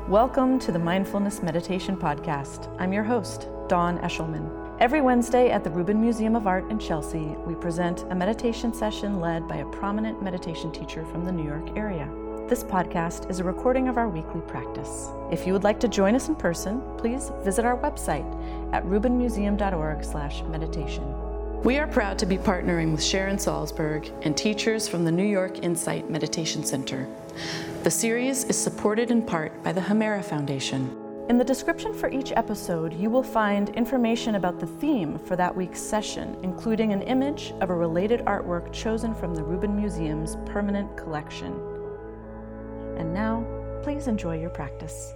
Welcome to the Mindfulness Meditation Podcast. I'm your host, Dawn Eshelman. Every Wednesday at the Rubin Museum of Art in Chelsea, we present a meditation session led by a prominent meditation teacher from the New York area. This podcast is a recording of our weekly practice. If you would like to join us in person, please visit our website at rubinmuseum.org/meditation. We are proud to be partnering with Sharon Salzberg and teachers from the New York Insight Meditation Center. The series is supported in part by the Hemera Foundation. In the description for each episode, you will find information about the theme for that week's session, including an image of a related artwork chosen from the Rubin Museum's permanent collection. And now, please enjoy your practice.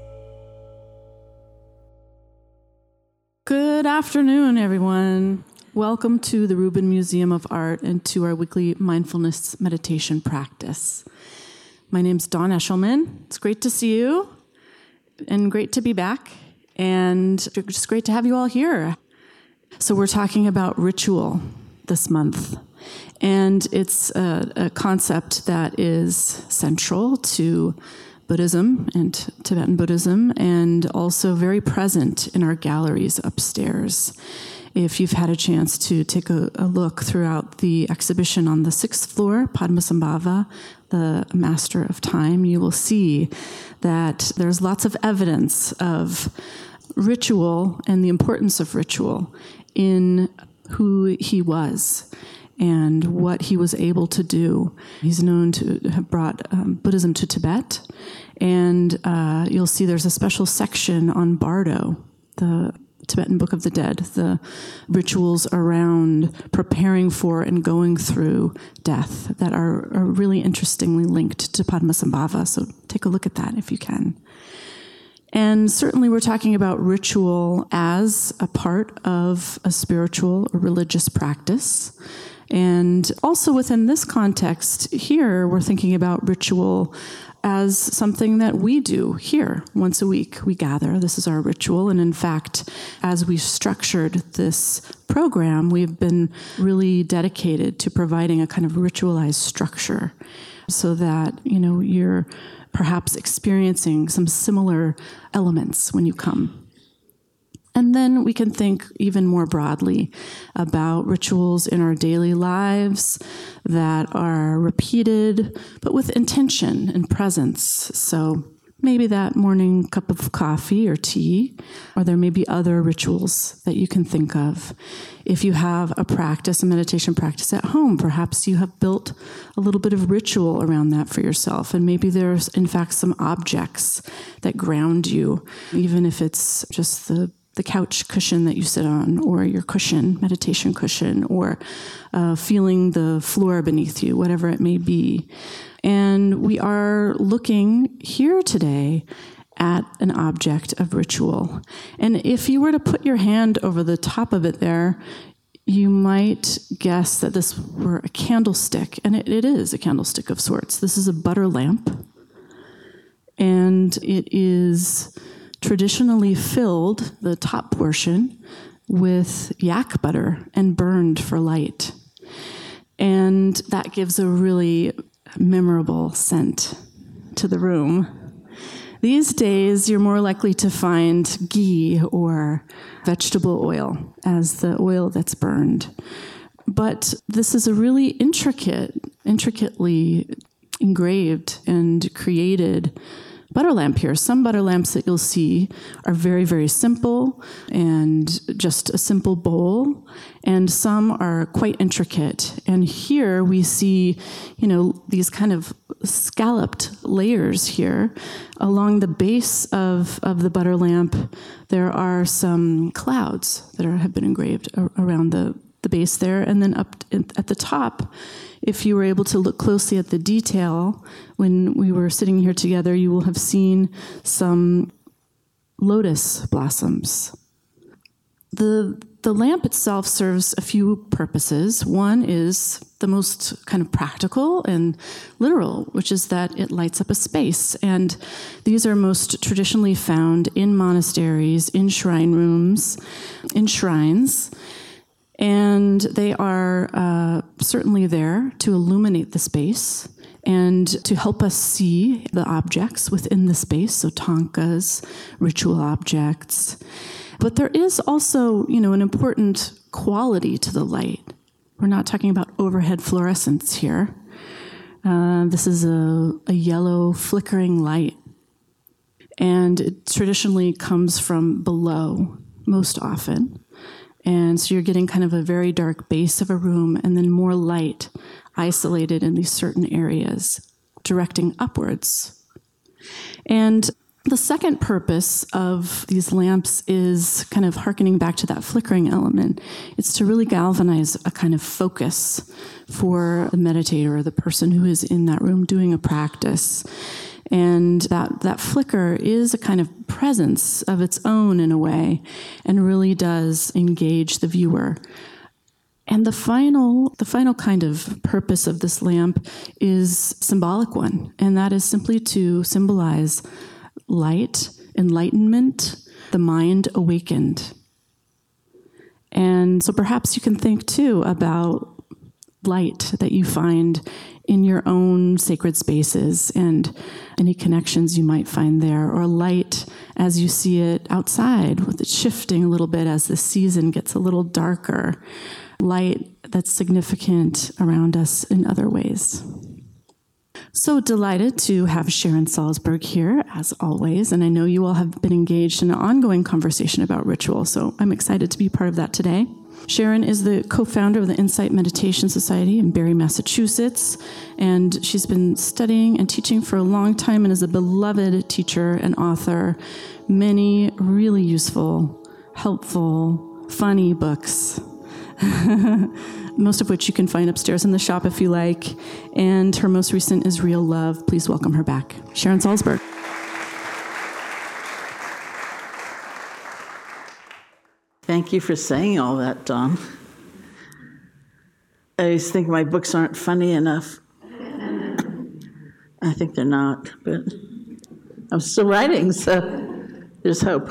Good afternoon, everyone. Welcome to the Rubin Museum of Art and to our weekly mindfulness meditation practice. My name's Dawn Eshelman. It's great to see you and great to be back, and just great to have you all here. So we're talking about ritual this month, and it's a concept that is central to Buddhism and Tibetan Buddhism, and also very present in our galleries upstairs. If you've had a chance to take a look throughout the exhibition on the 6th floor, Padmasambhava, the Master of Time, you will see that there's lots of evidence of ritual and the importance of ritual in who he was and what he was able to do. He's known to have brought Buddhism to Tibet, and you'll see there's a special section on Bardo, the Tibetan Book of the Dead, the rituals around preparing for and going through death that are really interestingly linked to Padmasambhava. So take a look at that if you can. And certainly we're talking about ritual as a part of a spiritual or religious practice. And also within this context here, we're thinking about ritual as something that we do here once a week. We gather. This is our ritual. And in fact, as we structured this program, we've been really dedicated to providing a kind of ritualized structure so that, you're perhaps experiencing some similar elements when you come. And then we can think even more broadly about rituals in our daily lives that are repeated, but with intention and presence. So maybe that morning cup of coffee or tea, or there may be other rituals that you can think of. If you have a meditation practice at home, perhaps you have built a little bit of ritual around that for yourself. And maybe there's, in fact, some objects that ground you, even if it's just the couch cushion that you sit on, or your meditation cushion, or feeling the floor beneath you, whatever it may be. And we are looking here today at an object of ritual. And if you were to put your hand over the top of it there, you might guess that this were a candlestick, and it is a candlestick of sorts. This is a butter lamp, and it is traditionally filled, the top portion, with yak butter and burned for light. And that gives a really memorable scent to the room. These days, you're more likely to find ghee or vegetable oil as the oil that's burned. But this is a really intricately engraved and created butter lamp here. Some butter lamps that you'll see are very, very simple and just a simple bowl, and some are quite intricate. And here we see, these kind of scalloped layers here. Along the base of the butter lamp, there are some clouds that have been engraved around the base there, and then up at the top, if you were able to look closely at the detail, when we were sitting here together, you will have seen some lotus blossoms. The lamp itself serves a few purposes. One is the most kind of practical and literal, which is that it lights up a space. And these are most traditionally found in monasteries, in shrine rooms, in shrines. And they are certainly there to illuminate the space and to help us see the objects within the space, so thangkas, ritual objects. But there is also, an important quality to the light. We're not talking about overhead fluorescence here. This is a yellow flickering light, and it traditionally comes from below most often. And so you're getting kind of a very dark base of a room and then more light isolated in these certain areas, directing upwards. And the second purpose of these lamps is kind of hearkening back to that flickering element. It's to really galvanize a kind of focus for the meditator or the person who is in that room doing a practice. And that flicker is a kind of presence of its own in a way, and really does engage the viewer. And the final kind of purpose of this lamp is symbolic one, and that is simply to symbolize light, enlightenment, the mind awakened. And so perhaps you can think too about light that you find in your own sacred spaces and any connections you might find there, or light as you see it outside, with it shifting a little bit as the season gets a little darker, light that's significant around us in other ways. So delighted to have Sharon Salzberg here, as always, and I know you all have been engaged in an ongoing conversation about ritual, so I'm excited to be part of that today. Sharon is the co-founder of the Insight Meditation Society in Barre, Massachusetts, and she's been studying and teaching for a long time and is a beloved teacher and author. Many really useful, helpful, funny books, most of which you can find upstairs in the shop if you like. And her most recent is Real Love. Please welcome her back, Sharon Salzberg. Thank you for saying all that, Dawn. I always think my books aren't funny enough. I think they're not, but I'm still writing, so there's hope.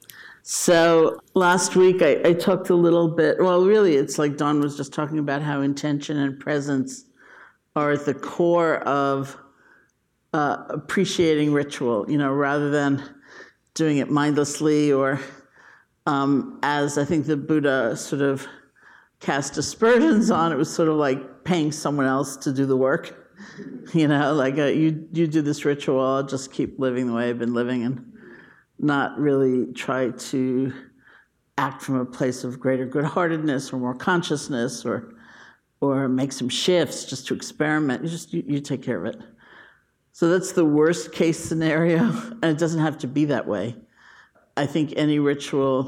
So last week I talked a little bit, well, really it's like Dawn was just talking about how intention and presence are at the core of appreciating ritual, rather than doing it mindlessly or as I think the Buddha sort of cast aspersions on, it was sort of like paying someone else to do the work. You do this ritual, I'll just keep living the way I've been living and not really try to act from a place of greater good-heartedness or more consciousness or make some shifts just to experiment. You take care of it. So that's the worst case scenario, and it doesn't have to be that way. I think any ritual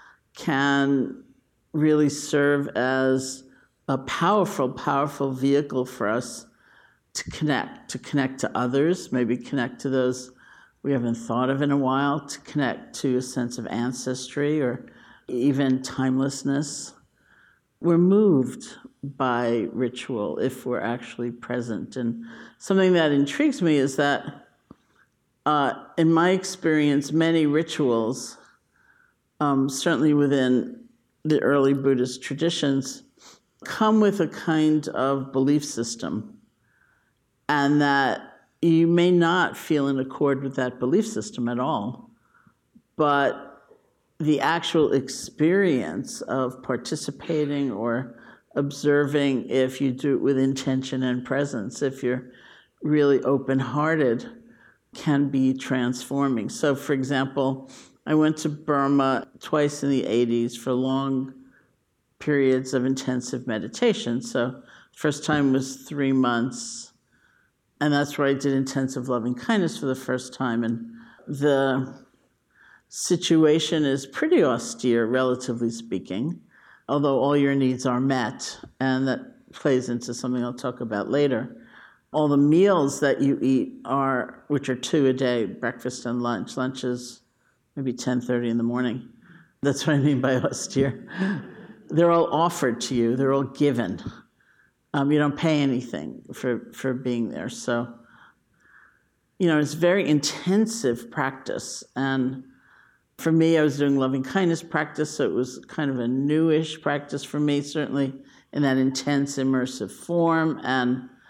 can really serve as a powerful, powerful vehicle for us to connect to others, maybe connect to those we haven't thought of in a while, to connect to a sense of ancestry or even timelessness. We're moved by ritual if we're actually present. And something that intrigues me is that in my experience, many rituals, certainly within the early Buddhist traditions, come with a kind of belief system, and that you may not feel in accord with that belief system at all, but the actual experience of participating or observing, if you do it with intention and presence, if you're really open-hearted, can be transforming. So, for example, I went to Burma twice in the 80s for long periods of intensive meditation. So, first time was 3 months, and that's where I did intensive loving kindness for the first time. And the situation is pretty austere, relatively speaking, although all your needs are met, and that plays into something I'll talk about later. All the meals that you eat which are 2 a day, breakfast and lunch. Lunch is maybe 10:30 in the morning. That's what I mean by austere. They're all offered to you. They're all given. You don't pay anything for being there. So, it's very intensive practice. And for me, I was doing loving kindness practice, so it was kind of a newish practice for me, certainly in that intense, immersive form. And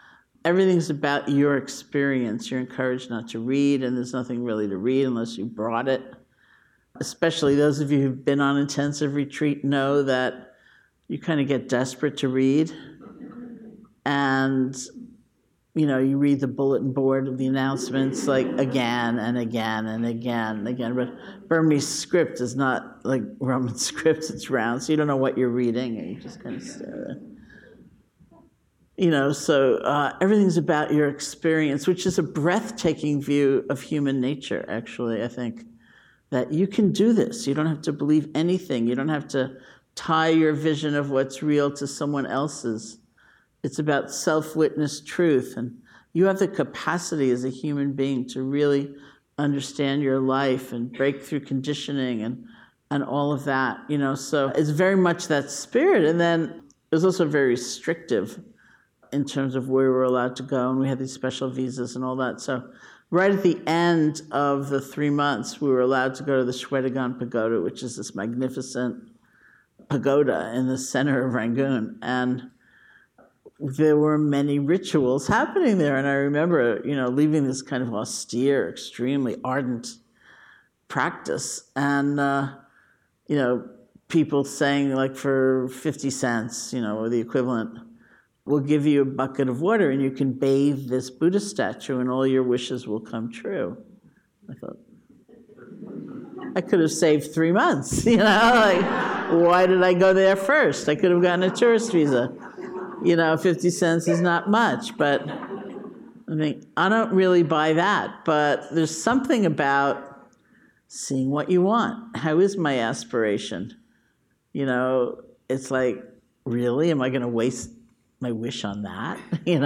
everything's about your experience. You're encouraged not to read, and there's nothing really to read unless you brought it. Especially those of you who've been on intensive retreat know that you kind of get desperate to read. And, you read the bulletin board of the announcements like again and again and again and again. But Burmese script is not like Roman script, it's round, so you don't know what you're reading, and you just kind of stare there. So everything's about your experience, which is a breathtaking view of human nature, actually, I think. That you can do this. You don't have to believe anything. You don't have to tie your vision of what's real to someone else's. It's about self-witness truth. And you have the capacity as a human being to really understand your life and break through conditioning and all of that. So it's very much that spirit. And then it was also very restrictive in terms of where we were allowed to go. And we had these special visas and all that. So right at the end of the 3 months, we were allowed to go to the Shwedagon Pagoda, which is this magnificent pagoda in the center of Rangoon. And there were many rituals happening there. And I remember, leaving this kind of austere, extremely ardent practice. And, people saying, like, for 50 cents, or the equivalent, we'll give you a bucket of water and you can bathe this Buddha statue and all your wishes will come true. I thought, I could have saved 3 months, why did I go there first? I could have gotten a tourist visa. 50 cents is not much, but I think I don't really buy that. But there's something about seeing what you want. How is my aspiration? It's like, really? Am I going to waste my wish on that?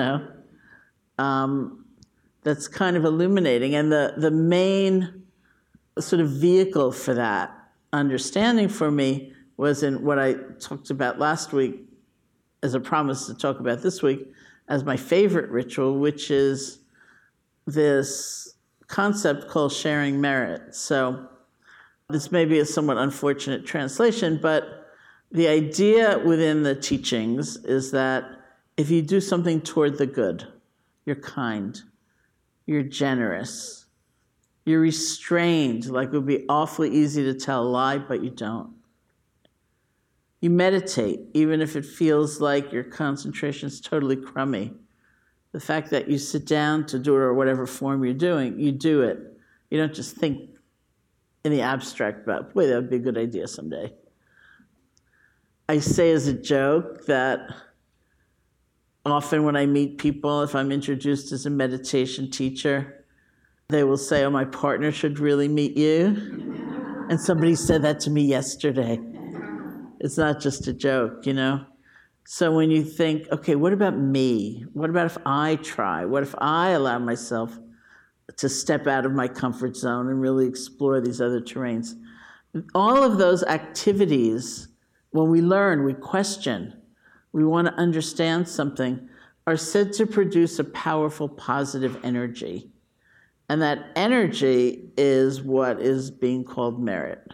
That's kind of illuminating. And the main sort of vehicle for that understanding for me was in what I talked about last week as a promise to talk about this week as my favorite ritual, which is this concept called sharing merit. So this may be a somewhat unfortunate translation, but the idea within the teachings is that if you do something toward the good, you're kind, you're generous, you're restrained, like it would be awfully easy to tell a lie, but you don't. You meditate, even if it feels like your concentration is totally crummy. The fact that you sit down to do it or whatever form you're doing, you do it. You don't just think in the abstract about, boy, that would be a good idea someday. I say as a joke that often when I meet people, if I'm introduced as a meditation teacher, they will say, oh, my partner should really meet you. And somebody said that to me yesterday. It's not just a joke, So when you think, okay, what about me? What about if I try? What if I allow myself to step out of my comfort zone and really explore these other terrains? All of those activities, when we learn, we question, we want to understand something, are said to produce a powerful positive energy. And that energy is what is being called merit.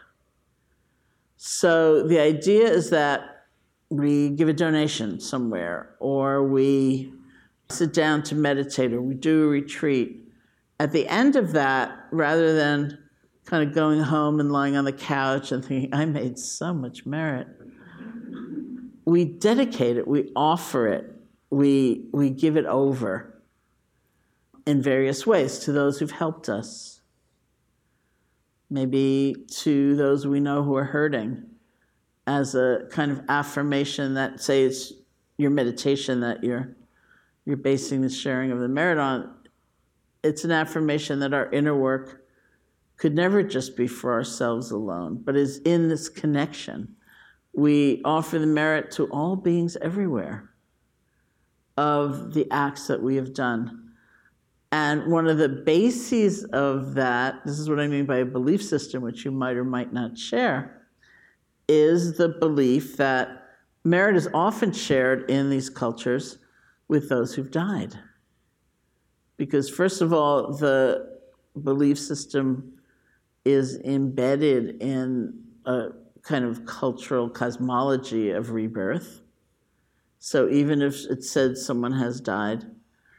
So the idea is that we give a donation somewhere, or we sit down to meditate, or we do a retreat. At the end of that, rather than kind of going home and lying on the couch and thinking, I made so much merit, we dedicate it, we offer it, we give it over in various ways to those who've helped us. Maybe to those we know who are hurting, as a kind of affirmation that, say, it's your meditation that you're basing the sharing of the merit on. It's an affirmation that our inner work could never just be for ourselves alone, but is in this connection. We offer the merit to all beings everywhere of the acts that we have done. And one of the bases of that, this is what I mean by a belief system, which you might or might not share, is the belief that merit is often shared in these cultures with those who've died. Because first of all, the belief system is embedded in a kind of cultural cosmology of rebirth. So even if it said someone has died,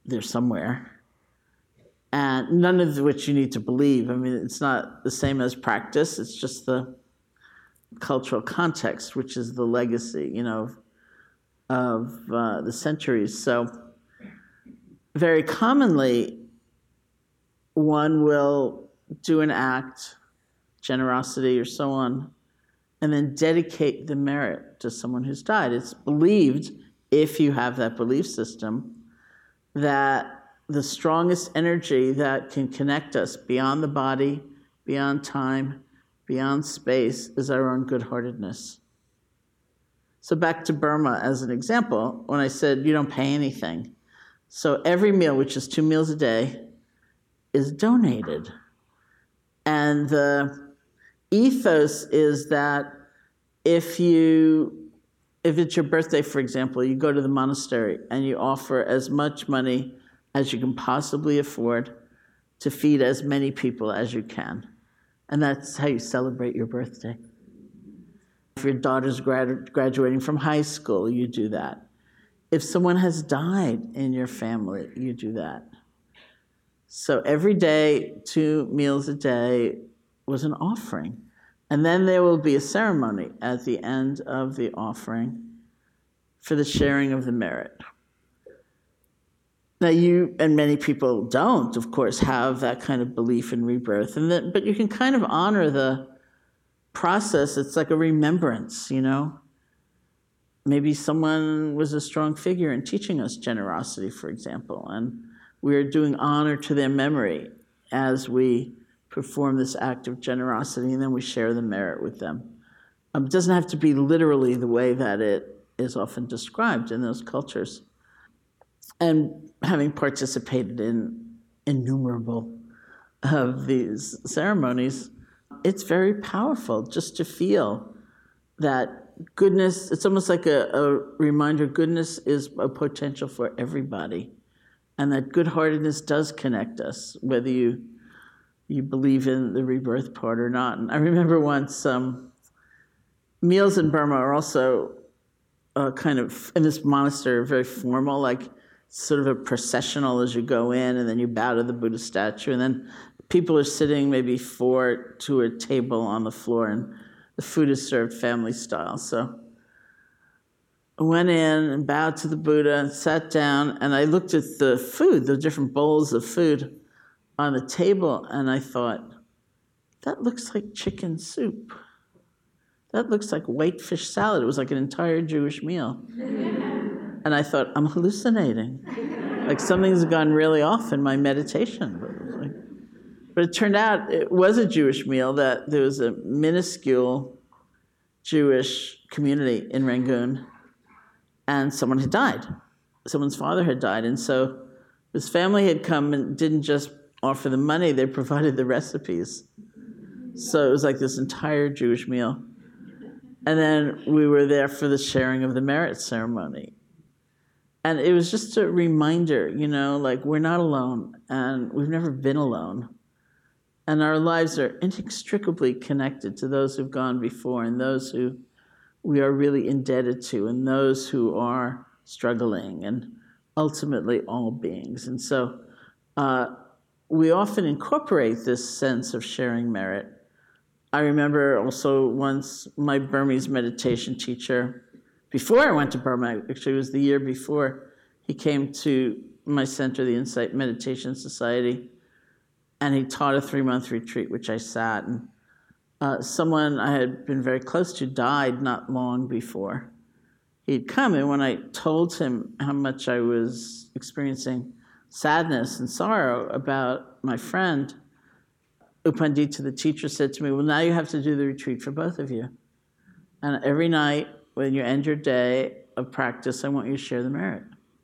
they're somewhere. And none of which you need to believe. I mean, it's not the same as practice. It's just the cultural context, which is the legacy, of the centuries. So very commonly, one will do an act, generosity or so on, and then dedicate the merit to someone who's died. It's believed, if you have that belief system, that the strongest energy that can connect us beyond the body, beyond time, beyond space is our own good-heartedness. So back to Burma as an example, when I said you don't pay anything. So every meal, which is 2 meals a day, is donated. And the ethos is that if it's your birthday, for example, you go to the monastery and you offer as much money as you can possibly afford to feed as many people as you can. And that's how you celebrate your birthday. If your daughter's graduating from high school, you do that. If someone has died in your family, you do that. So every day, 2 meals a day was an offering. And then there will be a ceremony at the end of the offering for the sharing of the merit. Now you, and many people don't, of course, have that kind of belief in rebirth, but you can kind of honor the process. It's like a remembrance, Maybe someone was a strong figure in teaching us generosity, for example, and we're doing honor to their memory as we perform this act of generosity, and then we share the merit with them. It doesn't have to be literally the way that it is often described in those cultures. And having participated in innumerable of these ceremonies, it's very powerful just to feel that goodness, it's almost like a reminder, goodness is a potential for everybody. And that good-heartedness does connect us, whether you believe in the rebirth part or not. And I remember once, meals in Burma are also kind of, in this monastery, very formal, like sort of a processional as you go in, and then you bow to the Buddha statue, and then people are sitting maybe 4 to a table on the floor, and the food is served family style. So I went in and bowed to the Buddha and sat down, and I looked at the food, the different bowls of food on the table, and I thought, that looks like chicken soup. That looks like white fish salad. It was like an entire Jewish meal. And I thought, I'm hallucinating. Like something's gone really off in my meditation. But it turned out it was a Jewish meal, that there was a minuscule Jewish community in Rangoon, and someone had died. Someone's father had died. And so his family had come and didn't just offer the money, they provided the recipes. So it was like this entire Jewish meal. And then we were there for the sharing of the merit ceremony. And it was just a reminder, like we're not alone, and we've never been alone. And our lives are inextricably connected to those who've gone before, and those who we are really indebted to, and those who are struggling, and ultimately all beings. And so we often incorporate this sense of sharing merit. I remember also once my Burmese meditation teacher, before I went to Burma, actually it was the year before, he came to my center, the Insight Meditation Society, and he taught a 3-month retreat, which I sat, and someone I had been very close to died not long before he'd come, and when I told him how much I was experiencing sadness and sorrow about my friend, U Pandita, the teacher, said to me, well, now you have to do the retreat for both of you. And every night, when you end your day of practice, I want you to share the merit.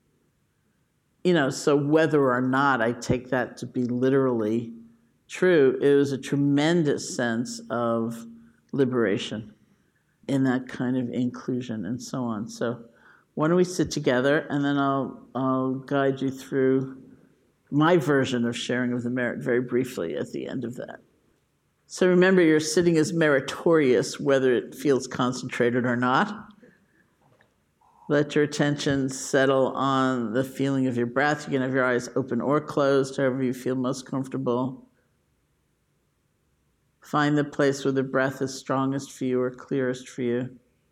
So whether or not I take that to be literally true, it was a tremendous sense of liberation in that kind of inclusion and so on. So why don't we sit together, and then I'll guide you through my version of sharing of the merit very briefly at the end of that. So remember, your sitting is meritorious, whether it feels concentrated or not. Let your attention settle on the feeling of your breath. You can have your eyes open or closed, however you feel most comfortable. Find the place where the breath is strongest for you or clearest for you.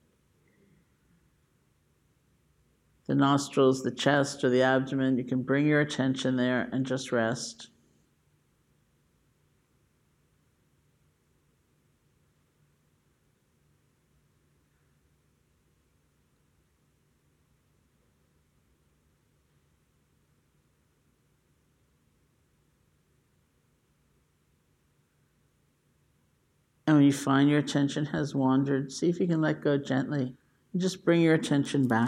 The nostrils, the chest, or the abdomen, you can bring your attention there and just rest. And when you find your attention has wandered, see if you can let go gently and just bring your attention back.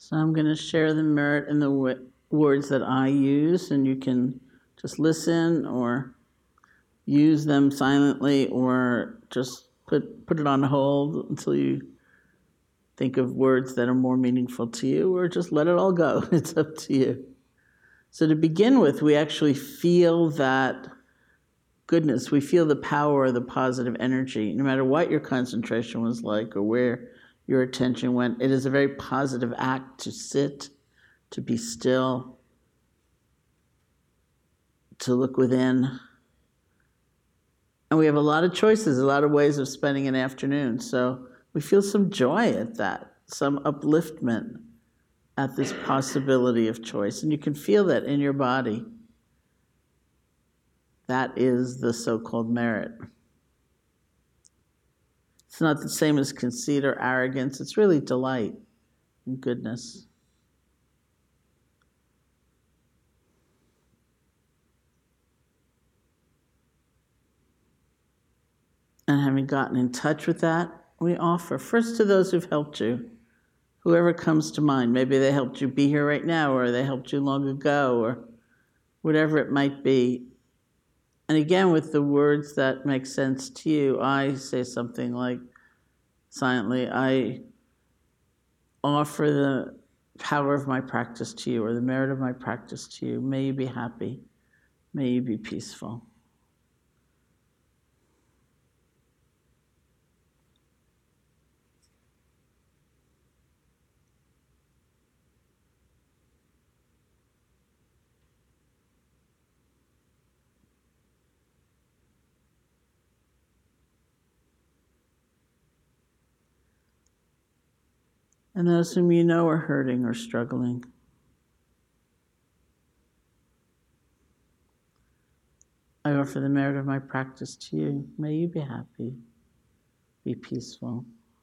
So I'm going to share the merit in the words that I use, and you can just listen or use them silently or just put it on hold until you think of words that are more meaningful to you, or just let it all go. It's up to you. So to begin with, we actually feel that goodness. We feel the power of the positive energy. No matter what your concentration was like or where your attention went, it is a very positive act to sit, to be still, to look within. And we have a lot of choices, a lot of ways of spending an afternoon. So we feel some joy at that, some upliftment at this possibility of choice. And you can feel that in your body. That is the so-called merit. It's not the same as conceit or arrogance. It's really delight and goodness. And having gotten in touch with that, we offer first to those who've helped you, whoever comes to mind. Maybe they helped you be here right now, or they helped you long ago, or whatever it might be. And again, with the words that make sense to you, I say something like, silently, I offer the power of my practice to you, or the merit of my practice to you. May you be happy. May you be peaceful. And those whom you know are hurting or struggling. I offer the merit of my practice to you. May you be happy, be peaceful.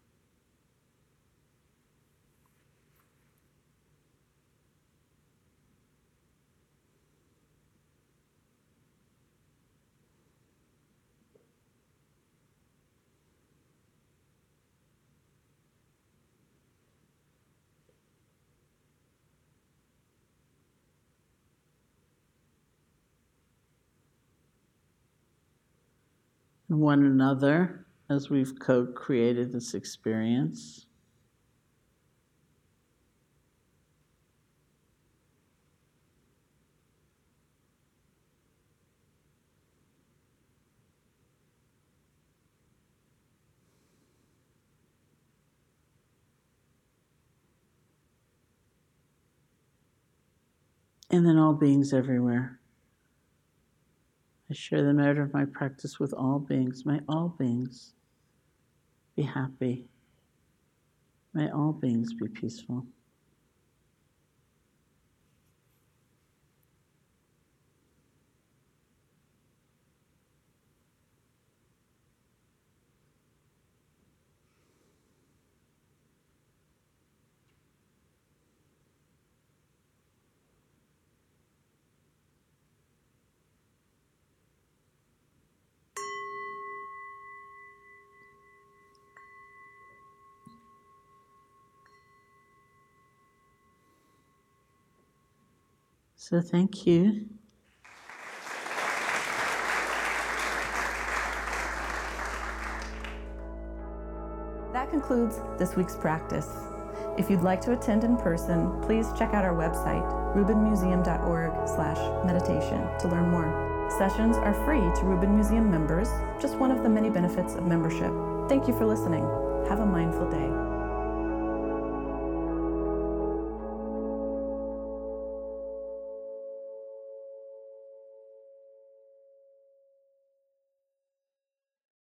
One another as we've co-created this experience. And then all beings everywhere. I share the merit of my practice with all beings. May all beings be happy. May all beings be peaceful. So thank you. That concludes this week's practice. If you'd like to attend in person, please check out our website, rubinmuseum.org/meditation, to learn more. Sessions are free to Rubin Museum members, just one of the many benefits of membership. Thank you for listening. Have a mindful day.